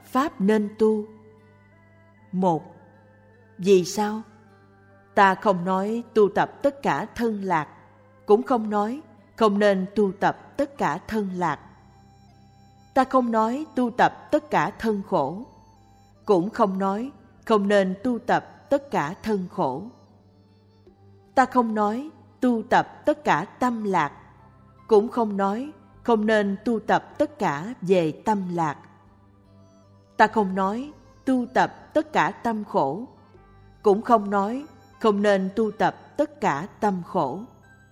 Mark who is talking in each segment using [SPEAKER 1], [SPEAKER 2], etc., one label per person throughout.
[SPEAKER 1] pháp nên tu. 1. Vì sao? Ta không nói tu tập tất cả thân lạc, cũng không nói không nên tu tập tất cả thân lạc. Ta không nói tu tập tất cả thân khổ, cũng không nói không nên tu tập tất cả thân khổ. Ta không nói tu tập tất cả tâm lạc, cũng không nói không nên tu tập tất cả về tâm lạc. Ta không nói tu tập tất cả tâm khổ, cũng không nói không nên tu tập tất cả tâm khổ.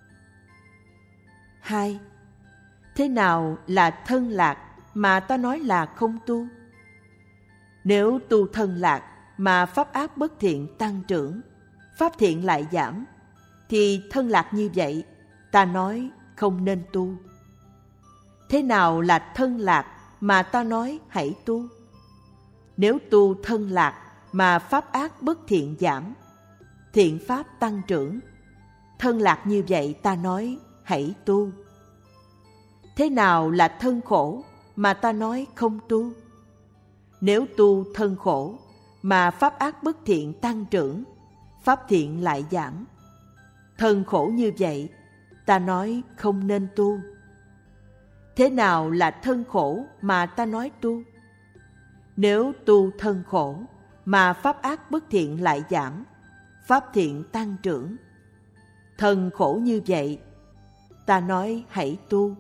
[SPEAKER 1] 2. Thế nào là thân lạc mà ta nói là không tu? Nếu tu thân lạc mà pháp ác bất thiện tăng trưởng, pháp thiện lại giảm, thì thân lạc như vậy ta nói không nên tu. Thế nào là thân lạc mà ta nói hãy tu? Nếu tu thân lạc mà pháp ác bất thiện giảm, thiện pháp tăng trưởng, thân lạc như vậy ta nói hãy tu. Thế nào là thân khổ mà ta nói không tu? Nếu tu thân khổ mà pháp ác bất thiện tăng trưởng, pháp thiện lại giảm, thân khổ như vậy ta nói không nên tu. Thế nào là thân khổ mà ta nói tu? Nếu tu thân khổ mà pháp ác bất thiện lại giảm, pháp thiện tăng trưởng, thân khổ như vậy ta nói hãy tu.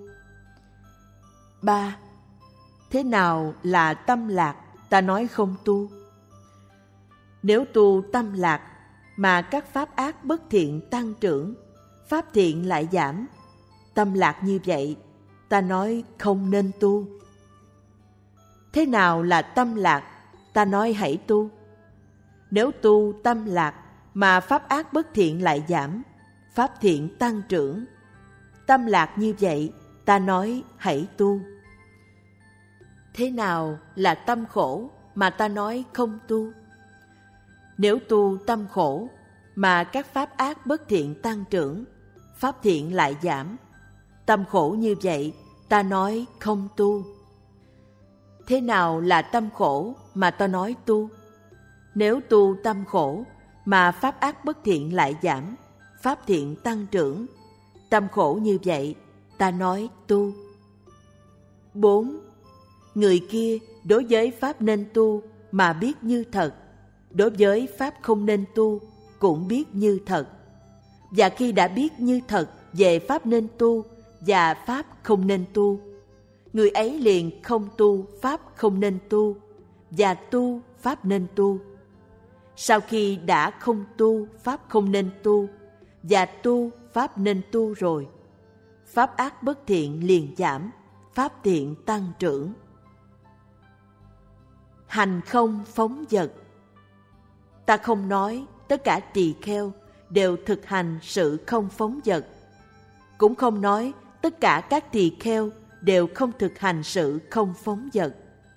[SPEAKER 1] 3. Thế nào là tâm lạc ta nói không tu? Nếu tu tâm lạc mà các pháp ác bất thiện tăng trưởng, pháp thiện lại giảm, tâm lạc như vậy ta nói không nên tu. Thế nào là tâm lạc ta nói hãy tu? Nếu tu tâm lạc mà pháp ác bất thiện lại giảm, pháp thiện tăng trưởng, tâm lạc như vậy ta nói hãy tu. Thế nào là tâm khổ mà ta nói không tu? Nếu tu tâm khổ mà các pháp ác bất thiện tăng trưởng, pháp thiện lại giảm, tâm khổ như vậy ta nói không tu. Thế nào là tâm khổ mà ta nói tu? Nếu tu tâm khổ mà pháp ác bất thiện lại giảm, pháp thiện tăng trưởng, tâm khổ như vậy ta nói tu. 4. Người kia đối với pháp nên tu mà biết như thật, đối với pháp không nên tu cũng biết như thật. Và khi đã biết như thật về pháp nên tu và pháp không nên tu, người ấy liền không tu pháp không nên tu và tu pháp nên tu. Sau khi đã không tu pháp không nên tu và tu pháp nên tu rồi, pháp ác bất thiện liền giảm, pháp thiện tăng trưởng. Hành không phóng dật. Ta không nói tất cả tỳ kheo đều thực hành sự không phóng dật, cũng không nói tất cả các tỳ kheo đều không thực hành sự không phóng dật.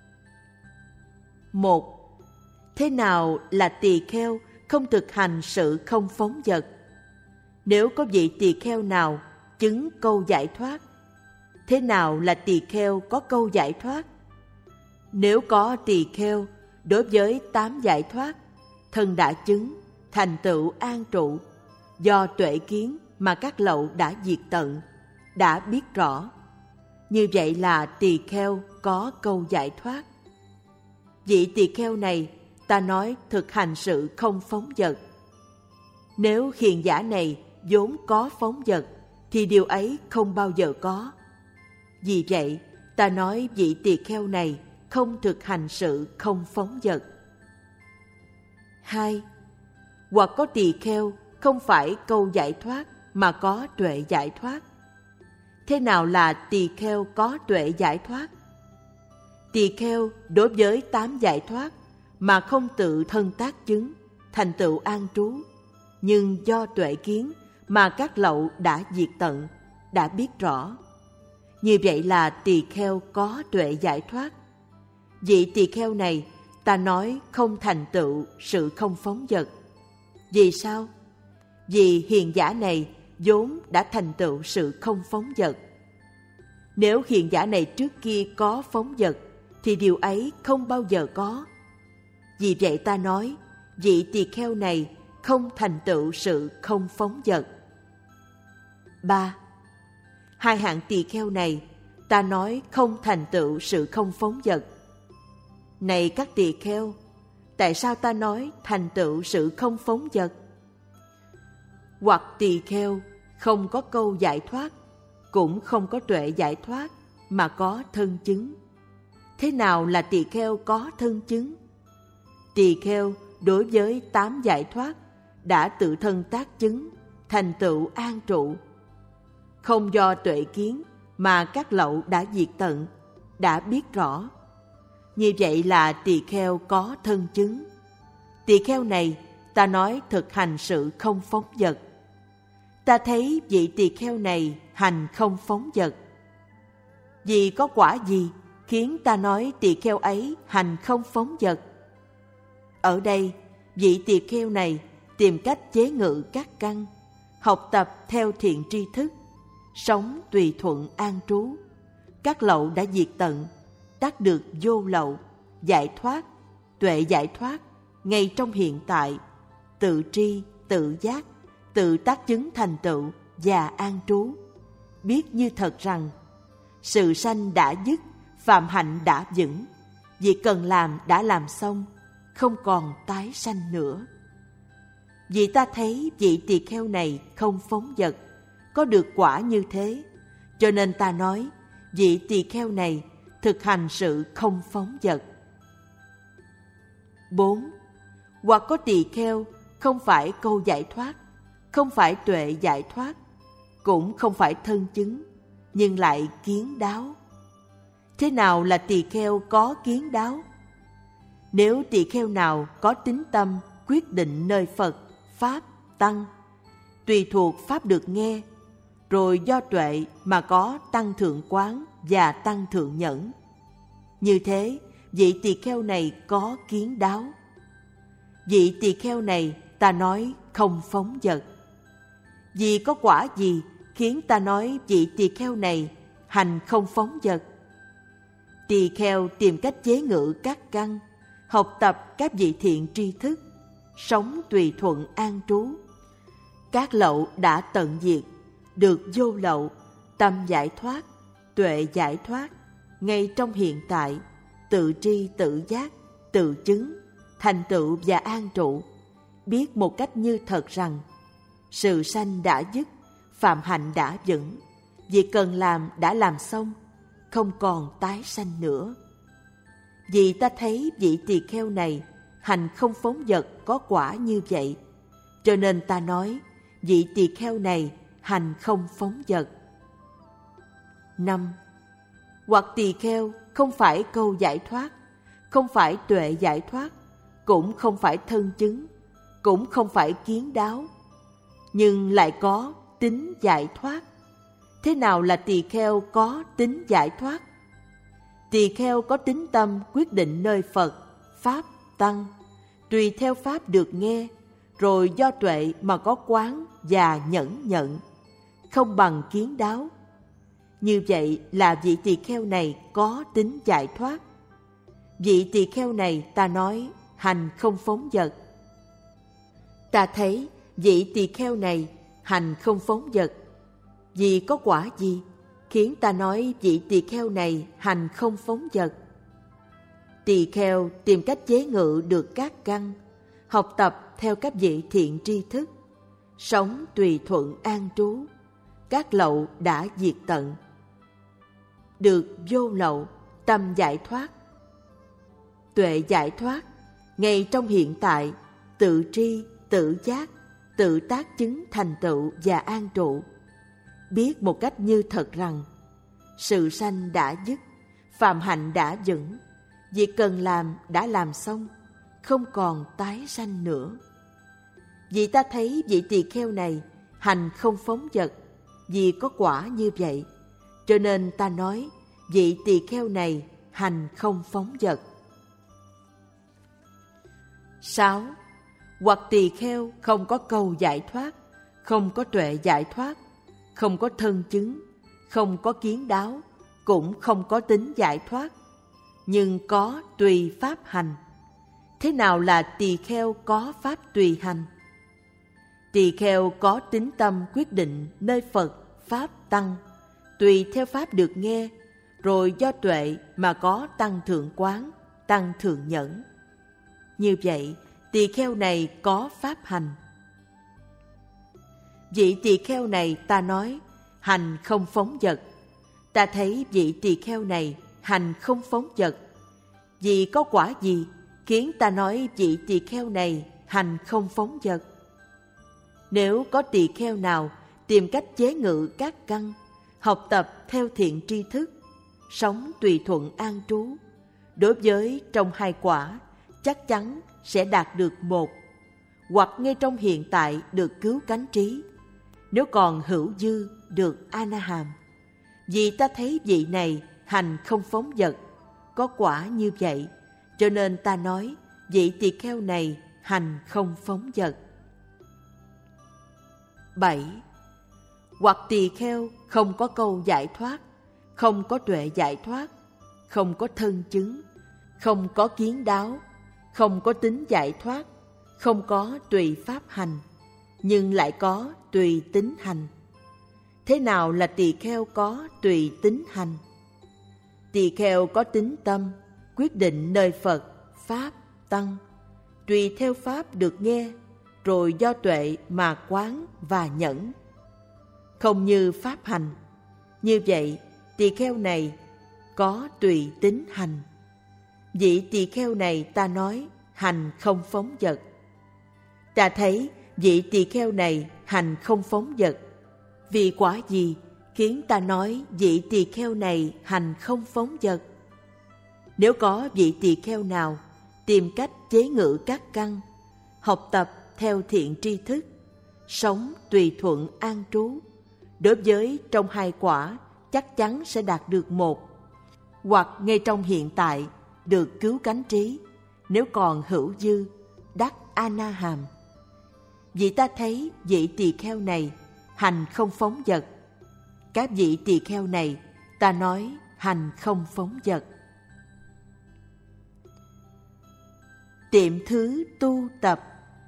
[SPEAKER 1] 1. Thế nào là tỳ kheo không thực hành sự không phóng dật? Nếu có vị tỳ kheo nào chứng câu giải thoát, thế nào là tỳ kheo có câu giải thoát? Nếu có tỳ kheo đối với 8 giải thoát, thân đã chứng, thành tựu an trụ, do tuệ kiến mà các lậu đã diệt tận, đã biết rõ, như vậy là tỳ kheo có câu giải thoát. Vị tỳ kheo này ta nói thực hành sự không phóng dật. Nếu hiền giả này vốn có phóng dật thì điều ấy không bao giờ có. Vì vậy ta nói vị tỳ kheo này không thực hành sự không phóng dật. 2. Hoặc có tỳ kheo không phải câu giải thoát mà có tuệ giải thoát. Thế nào là tỳ kheo có tuệ giải thoát? Tỳ kheo đối với 8 giải thoát mà không tự thân tác chứng, thành tựu an trú, nhưng do tuệ kiến mà các lậu đã diệt tận, đã biết rõ. Như vậy là tỳ kheo có tuệ giải thoát. Vị tỳ kheo này ta nói không thành tựu sự không phóng dật. Vì sao? Vì hiền giả này vốn đã thành tựu sự không phóng dật. Nếu hiền giả này trước kia có phóng dật thì điều ấy không bao giờ có. Vì vậy ta nói, vị tỳ kheo này không thành tựu sự không phóng dật. 3. Hai hạng tỳ kheo này, ta nói không thành tựu sự không phóng dật. Này các tỳ kheo, tại sao ta nói thành tựu sự không phóng dật? Hoặc tỳ kheo không có câu giải thoát, cũng không có tuệ giải thoát, mà có thân chứng. Thế nào là tỳ kheo có thân chứng? Tỳ kheo đối với 8 giải thoát đã tự thân tác chứng, thành tựu an trụ. Không do tuệ kiến mà các lậu đã diệt tận, đã biết rõ. Như vậy là tỳ kheo có thân chứng. Tỳ kheo này ta nói thực hành sự không phóng dật. Ta thấy vị tỳ kheo này hành không phóng dật. Vì có quả gì khiến ta nói tỳ kheo ấy hành không phóng dật? Ở đây, vị tỳ kheo này tìm cách chế ngự các căn, học tập theo thiện tri thức, sống tùy thuận an trú. Các lậu đã diệt tận, đắc được vô lậu, giải thoát, tuệ giải thoát, ngay trong hiện tại, tự tri, tự giác, tự tác chứng thành tựu và an trú. Biết như thật rằng, sự sanh đã dứt, phạm hạnh đã vững, việc cần làm đã làm xong, không còn tái sanh nữa. Vì ta thấy vị tỳ kheo này không phóng dật, có được quả như thế, cho nên ta nói vị tỳ kheo này thực hành sự không phóng dật. 4. Hoặc có tỳ kheo không phải câu giải thoát, không phải tuệ giải thoát, cũng không phải thân chứng, nhưng lại kiến đáo. Thế nào là tỳ kheo có kiến đáo? Nếu tỳ kheo nào có tín tâm quyết định nơi Phật, Pháp, Tăng, tùy thuộc Pháp được nghe, rồi do tuệ mà có tăng thượng quán và tăng thượng nhẫn. Như thế, vị tỳ kheo này có kiến đáo. Vị tỳ kheo này ta nói không phóng dật. Vì có quả gì khiến ta nói vị tỳ kheo này hành không phóng dật? Tỳ kheo tìm cách chế ngự các căn, học tập các vị thiện tri thức, sống tùy thuận an trú. Các lậu đã tận diệt, được vô lậu, tâm giải thoát, tuệ giải thoát, ngay trong hiện tại, tự tri tự giác, tự chứng, thành tựu và an trụ. Biết một cách như thật rằng, sự sanh đã dứt, phạm hạnh đã vững, việc cần làm đã làm xong, không còn tái sanh nữa. Vì ta thấy vị tỳ kheo này hành không phóng dật có quả như vậy, cho nên ta nói vị tỳ kheo này hành không phóng dật. 5. Hoặc tỳ kheo không phải câu giải thoát, không phải tuệ giải thoát, cũng không phải thân chứng, cũng không phải kiến đáo, nhưng lại có tính giải thoát. Thế nào là tỳ kheo có tính giải thoát? Tỳ kheo có tín tâm quyết định nơi Phật, Pháp, Tăng, tùy theo Pháp được nghe, rồi do tuệ mà có quán và nhẫn nhận, không bằng kiến đáo. Như vậy là vị tỳ kheo này có tính giải thoát. Vị tỳ kheo này ta nói hành không phóng dật. Ta thấy vị tỳ kheo này hành không phóng dật. Vì có quả gì khiến ta nói vị tỳ kheo này hành không phóng dật? Tỳ kheo tìm cách chế ngự được các căn, học tập theo các vị thiện tri thức, sống tùy thuận an trú. Các lậu đã diệt tận, được vô lậu, tâm giải thoát, tuệ giải thoát, ngay trong hiện tại, tự tri, tự giác, tự tác chứng thành tựu và an trụ. Biết một cách như thật rằng, sự sanh đã dứt, phạm hạnh đã vững, việc cần làm đã làm xong, không còn tái sanh nữa. Vì ta thấy vị tỳ kheo này hành không phóng dật, vì có quả như vậy, cho nên ta nói vị tỳ kheo này hành không phóng dật. 6. Hoặc tỳ kheo không có câu giải thoát, không có tuệ giải thoát, không có thân chứng, không có kiến đáo, cũng không có tính giải thoát. nhưng có tùy pháp hành. Thế nào là tỳ kheo có pháp tùy hành? Tỳ kheo có tín tâm quyết định nơi Phật, Pháp, Tăng, tùy theo Pháp được nghe, rồi do tuệ mà có tăng thượng quán, tăng thượng nhẫn. Như vậy, tỳ kheo này có pháp hành. Vị tỳ kheo này ta nói, hành không phóng dật. Ta thấy vị tỳ kheo này hành không phóng dật. Vì có quả gì khiến ta nói vị tỳ kheo này hành không phóng dật? Nếu có tỳ kheo nào tìm cách chế ngự các căn, học tập theo thiện tri thức, sống tùy thuận an trú, đối với trong hai quả chắc chắn sẽ đạt được một, hoặc ngay trong hiện tại được cứu cánh trí, nếu còn hữu dư được A-na-hàm. Vì ta thấy vị này hành không phóng dật, có quả như vậy, cho nên ta nói vị tỳ kheo này hành không phóng dật. 7. Hoặc tỳ kheo không có câu giải thoát, không có tuệ giải thoát, không có thân chứng, không có kiến đáo, không có tính giải thoát, không có tùy pháp hành, nhưng lại có tùy tính hành. Thế nào là tỳ kheo có tùy tính hành? Tỳ kheo có tín tâm, quyết định nơi Phật, Pháp, Tăng, tùy theo Pháp được nghe, rồi do tuệ mà quán và nhẫn. Không như Pháp hành. Như vậy, tỳ kheo này có tùy tính hành. Vị tỳ kheo này ta nói hành không phóng dật. Ta thấy vị tỳ kheo này hành không phóng dật. Vì quả gì khiến ta nói vị tỳ kheo này hành không phóng dật? Nếu có vị tỳ kheo nào tìm cách chế ngự các căn, học tập theo thiện tri thức, sống tùy thuận an trú, đối với trong hai quả chắc chắn sẽ đạt được một, hoặc ngay trong hiện tại được cứu cánh trí, nếu còn hữu dư đắc A-na-hàm. Vì ta thấy vị tỳ kheo này hành không phóng dật. Các vị tỳ kheo này ta nói hành không phóng dật. Tiệm thứ tu tập.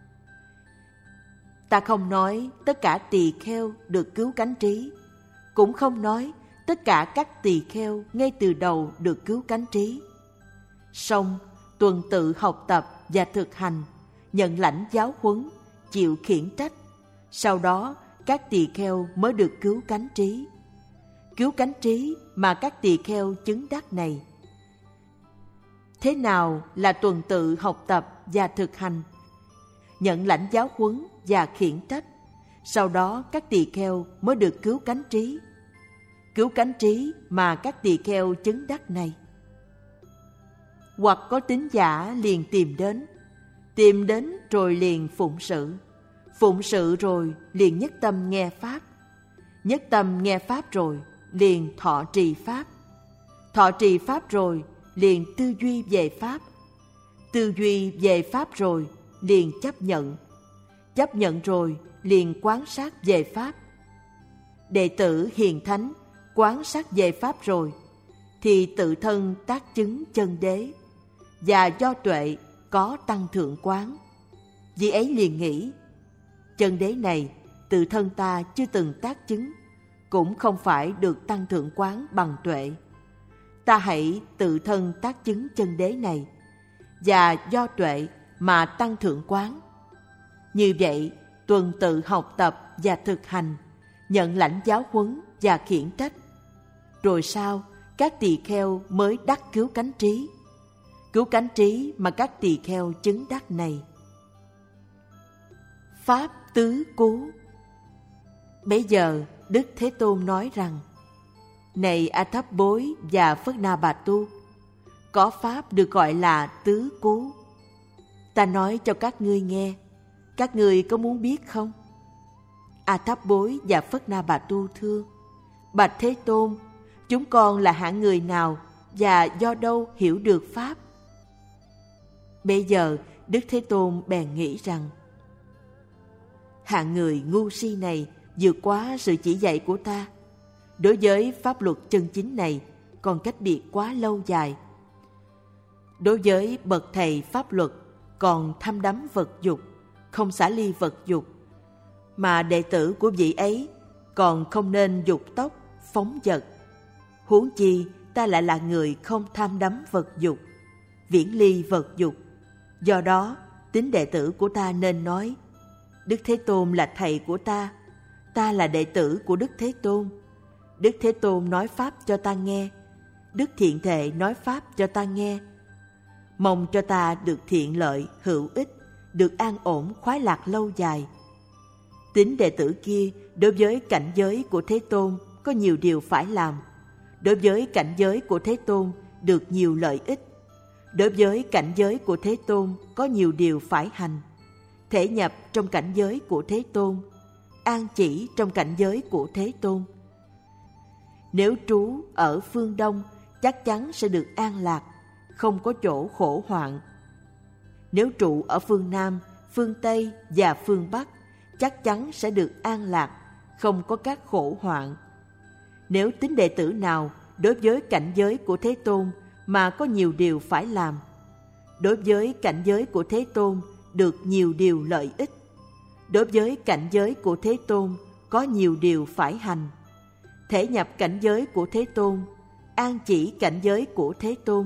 [SPEAKER 1] Ta không nói tất cả tỳ kheo được cứu cánh trí, cũng không nói tất cả các tỳ kheo ngay từ đầu được cứu cánh trí. Song tuần tự học tập và thực hành, nhận lãnh giáo huấn, chịu khiển trách, sau đó các tỳ kheo mới được cứu cánh trí. Cứu cánh trí mà các tỳ kheo chứng đắc này. Thế nào là tuần tự học tập và thực hành, nhận lãnh giáo huấn và khiển trách, sau đó các tỳ kheo mới được cứu cánh trí? Cứu cánh trí mà các tỳ kheo chứng đắc này. Hoặc có tín giả liền tìm đến rồi liền phụng sự rồi liền nhất tâm nghe pháp rồi liền thọ trì pháp rồi liền tư duy về pháp rồi liền chấp nhận rồi liền quan sát về pháp. Đệ tử hiền thánh quan sát về pháp rồi thì tự thân tác chứng chân đế, và do tuệ có tăng thượng quán. Vì ấy liền nghĩ, chân đế này tự thân ta chưa từng tác chứng, cũng không phải được tăng thượng quán bằng tuệ. Ta hãy tự thân tác chứng chân đế này, và do tuệ mà tăng thượng quán. Như vậy, tuần tự học tập và thực hành, nhận lãnh giáo huấn và khiển trách. Rồi sau, các tỳ kheo mới đắc cứu cánh trí. Cứu cánh trí mà các tỳ kheo chứng đắc này. Pháp tứ cú. Bấy giờ, Đức Thế Tôn nói rằng, này A Thấp Bối và Phất Na Bà Tu, có pháp được gọi là tứ cú. Ta nói cho các ngươi nghe, các ngươi có muốn biết không? A Thấp Bối và Phất Na Bà Tu thưa, bạch Thế Tôn, chúng con là hạng người nào và do đâu hiểu được pháp? Bây giờ Đức Thế Tôn bèn nghĩ rằng, hạng người ngu si này vượt quá sự chỉ dạy của ta. Đối với pháp luật chân chính này còn cách biệt quá lâu dài. Đối với bậc thầy pháp luật còn tham đắm vật dục, không xả ly vật dục, mà đệ tử của vị ấy còn không nên dục tốc, phóng dật. Huống chi ta lại là người không tham đắm vật dục, viễn ly vật dục. Do đó, tín đệ tử của ta nên nói: Đức Thế Tôn là thầy của ta là đệ tử của Đức Thế Tôn. Đức Thế Tôn nói pháp cho ta nghe, Đức Thiện Thệ nói pháp cho ta nghe. Mong cho ta được thiện lợi, hữu ích, được an ổn, khoái lạc lâu dài. Tín đệ tử kia đối với cảnh giới của Thế Tôn có nhiều điều phải làm. Đối với cảnh giới của Thế Tôn được nhiều lợi ích. Đối với cảnh giới của Thế Tôn có nhiều điều phải hành. Thể nhập trong cảnh giới của Thế Tôn, an chỉ trong cảnh giới của Thế Tôn. Nếu trú ở phương Đông, chắc chắn sẽ được an lạc, không có chỗ khổ hoạn. Nếu trụ ở phương Nam, phương Tây và phương Bắc, chắc chắn sẽ được an lạc, không có các khổ hoạn. Nếu tín đệ tử nào đối với cảnh giới của Thế Tôn mà có nhiều điều phải làm, đối với cảnh giới của Thế Tôn được nhiều điều lợi ích, đối với cảnh giới của Thế Tôn có nhiều điều phải hành, thể nhập cảnh giới của Thế Tôn, an chỉ cảnh giới của Thế Tôn.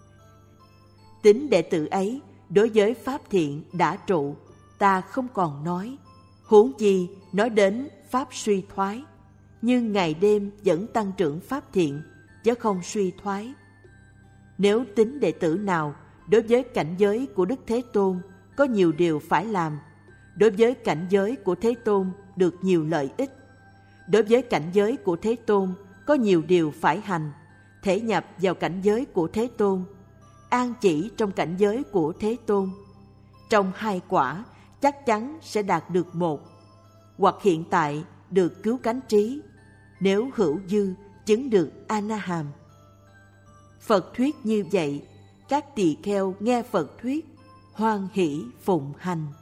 [SPEAKER 1] Tín đệ tử ấy đối với pháp thiện đã trụ, ta không còn nói. Huống chi nói đến pháp suy thoái, nhưng ngày đêm vẫn tăng trưởng pháp thiện, chứ không suy thoái. Nếu tín đệ tử nào đối với cảnh giới của Đức Thế Tôn có nhiều điều phải làm, đối với cảnh giới của Thế Tôn được nhiều lợi ích, đối với cảnh giới của Thế Tôn có nhiều điều phải hành, thể nhập vào cảnh giới của Thế Tôn, an chỉ trong cảnh giới của Thế Tôn. Trong hai quả chắc chắn sẽ đạt được một, hoặc hiện tại được cứu cánh trí, nếu hữu dư chứng được A-na-hàm. Phật thuyết như vậy, các tỳ kheo nghe Phật thuyết, hoan hỷ phụng hành.